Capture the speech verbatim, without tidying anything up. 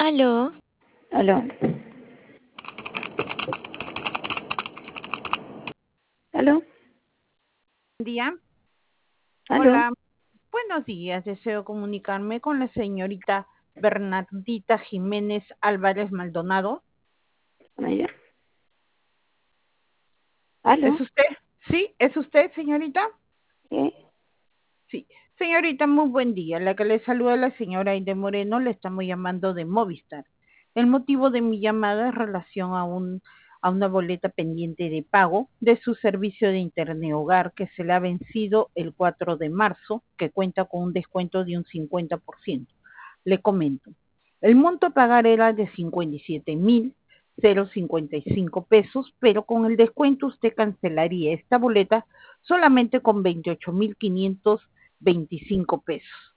Aló, Aló. Aló. Día. Aló. Hola, buenos días. Deseo comunicarme con la señorita Bernardita Jiménez Álvarez Maldonado. Allá. ¿Es Aló. usted? Sí, ¿es usted, señorita? ¿Qué? Sí. Señorita, muy buen día. La que le saluda la señora Aide Moreno, le estamos llamando de Movistar. El motivo de mi llamada es relación a un a una boleta pendiente de pago de su servicio de Internet Hogar que se le ha vencido el cuatro de marzo, que cuenta con un descuento de un cincuenta por ciento. Le comento. El monto a pagar era de cincuenta y siete mil cincuenta y cinco pesos, pero con el descuento usted cancelaría esta boleta solamente con veintiocho mil quinientos veinticinco pesos.